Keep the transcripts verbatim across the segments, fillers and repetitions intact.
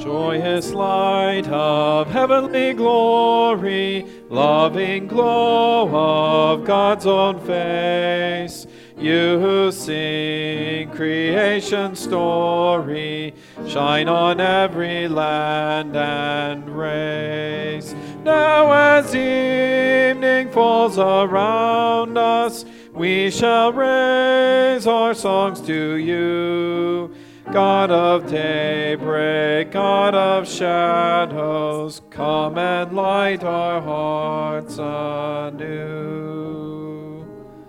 Joyous light of heavenly glory, loving glow of God's own face, you who sing creation's story, shine on every land and race. Now as evening falls around us, we shall raise our songs to you. God of daybreak, God of shadows, come and light our hearts anew.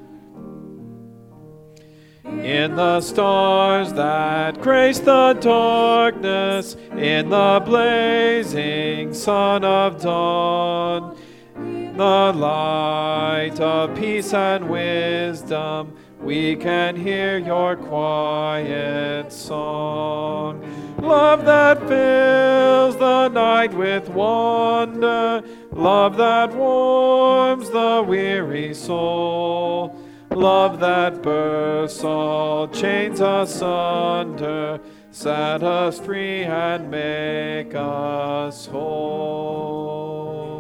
In the stars that grace the darkness, in the blazing sun of dawn, the light of peace and wisdom, we can hear your quiet song. Love that fills the night with wonder, love that warms the weary soul, love that bursts all chains asunder, set us free and make us whole.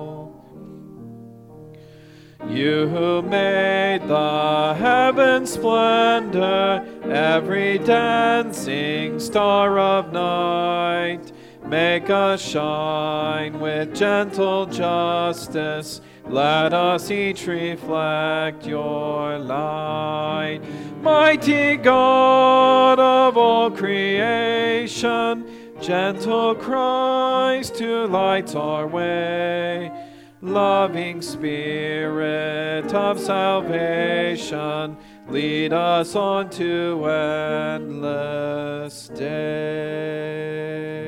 You who made the heaven's splendor, every dancing star of night, make us shine with gentle justice. Let us each reflect your light. Mighty God of all creation, gentle Christ who lights our way, loving Spirit of salvation, lead us on to endless day.